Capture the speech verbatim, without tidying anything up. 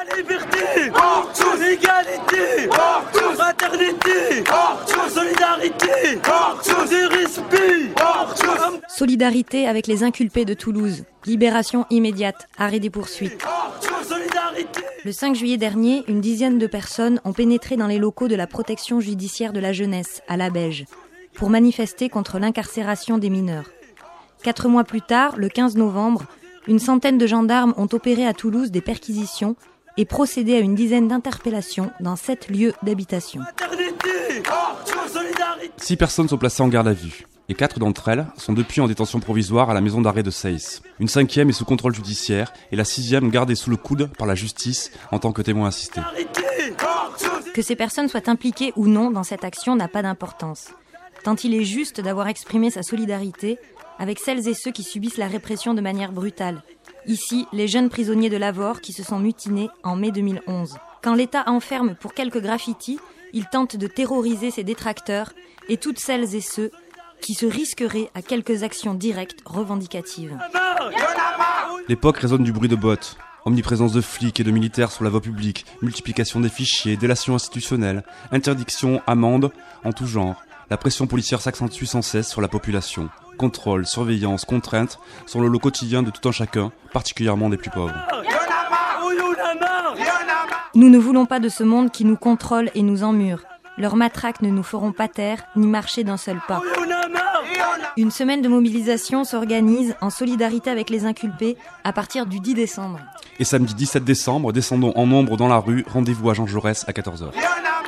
La liberté, partout, l'égalité, partout, fraternité, partout, solidarité, partout, du respect, partout. Solidarité avec les inculpés de Toulouse. Libération immédiate, arrêt des poursuites. Le cinq juillet dernier, une dizaine de personnes ont pénétré dans les locaux de la protection judiciaire de la jeunesse, à La Beige, pour manifester contre l'incarcération des mineurs. Quatre mois plus tard, le quinze novembre, une centaine de gendarmes ont opéré à Toulouse des perquisitions et procédé à une dizaine d'interpellations dans sept lieux d'habitation. Six personnes sont placées en garde à vue, et quatre d'entre elles sont depuis en détention provisoire à la maison d'arrêt de Seyss. Une cinquième est sous contrôle judiciaire, et la sixième gardée sous le coude par la justice en tant que témoin assisté. Que ces personnes soient impliquées ou non dans cette action n'a pas d'importance, tant il est juste d'avoir exprimé sa solidarité avec celles et ceux qui subissent la répression de manière brutale. Ici, les jeunes prisonniers de Lavore qui se sont mutinés en mai deux mille onze. Quand l'État enferme pour quelques graffitis, il tente de terroriser ses détracteurs et toutes celles et ceux qui se risqueraient à quelques actions directes revendicatives. L'époque résonne du bruit de bottes. Omniprésence de flics et de militaires sur la voie publique, multiplication des fichiers, délation institutionnelle, interdiction, amendes, en tout genre. La pression policière s'accentue sans cesse sur la population. Contrôle, surveillance, contraintes sont le lot quotidien de tout un chacun, particulièrement des plus pauvres. Nous ne voulons pas de ce monde qui nous contrôle et nous emmure. Leurs matraques ne nous feront pas taire, ni marcher d'un seul pas. Une semaine de mobilisation s'organise en solidarité avec les inculpés à partir du dix décembre. Et samedi dix-sept décembre, descendons en nombre dans la rue, rendez-vous à Jean Jaurès à quatorze heures.